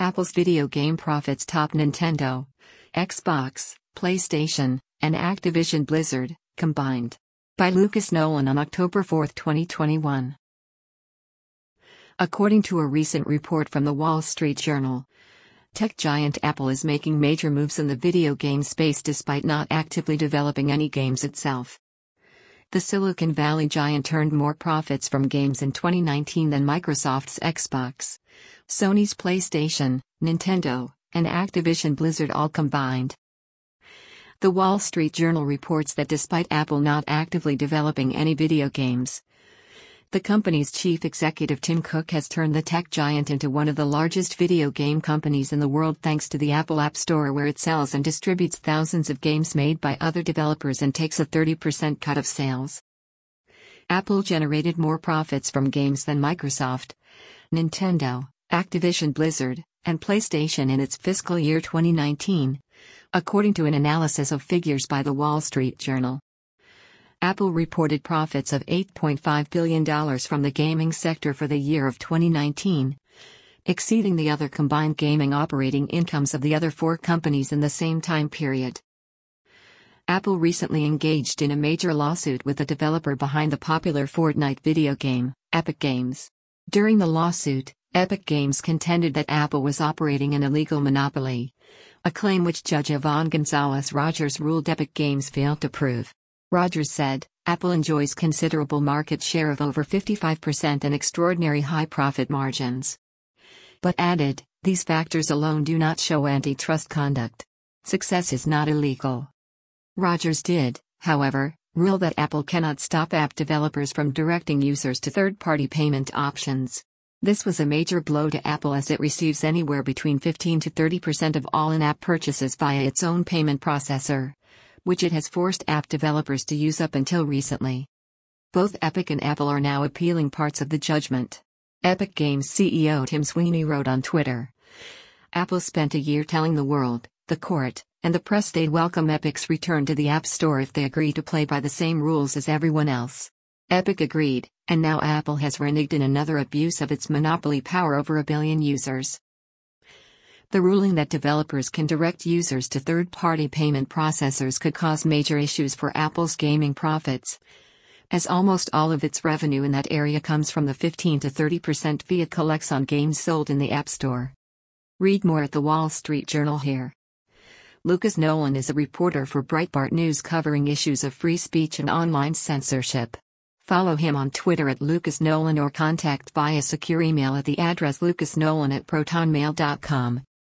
Apple's video game profits top Nintendo, Xbox, PlayStation, and Activision Blizzard, combined. By Lucas Nolan on October 4, 2021. According to a recent report from the Wall Street Journal, tech giant Apple is making major moves in the video game space despite not actively developing any games itself. The Silicon Valley giant earned more profits from games in 2019 than Microsoft's Xbox, Sony's PlayStation, Nintendo, and Activision Blizzard all combined. The Wall Street Journal reports that despite Apple not actively developing any video games, the company's chief executive Tim Cook has turned the tech giant into one of the largest video game companies in the world thanks to the Apple App Store, where it sells and distributes thousands of games made by other developers and takes a 30% cut of sales. Apple generated more profits from games than Microsoft, Nintendo, Activision Blizzard, and PlayStation in its fiscal year 2019, according to an analysis of figures by the Wall Street Journal. Apple reported profits of $8.5 billion from the gaming sector for the year of 2019, exceeding the other combined gaming operating incomes of the other four companies in the same time period. Apple recently engaged in a major lawsuit with the developer behind the popular Fortnite video game, Epic Games. During the lawsuit, Epic Games contended that Apple was operating an illegal monopoly, a claim which Judge Yvonne Gonzalez-Rogers ruled Epic Games failed to prove. Rogers said, Apple enjoys considerable market share of over 55% and extraordinary high profit margins. But added, these factors alone do not show antitrust conduct. Success is not illegal. Rogers did, however, rule that Apple cannot stop app developers from directing users to third-party payment options. This was a major blow to Apple, as it receives anywhere between 15 to 30% of all in-app purchases via its own payment processor, which it has forced app developers to use up until recently. Both Epic and Apple are now appealing parts of the judgment. Epic Games CEO Tim Sweeney wrote on Twitter, Apple spent a year telling the world, the court, and the press they'd welcome Epic's return to the App Store if they agree to play by the same rules as everyone else. Epic agreed, and now Apple has reneged in another abuse of its monopoly power over 1 billion users. The ruling that developers can direct users to third-party payment processors could cause major issues for Apple's gaming profits, as almost all of its revenue in that area comes from the 15 to 30% fee it collects on games sold in the App Store. Read more at the Wall Street Journal here. Lucas Nolan is a reporter for Breitbart News covering issues of free speech and online censorship. Follow him on Twitter at Lucas Nolan or contact via secure email at the address lucasnolan@protonmail.com.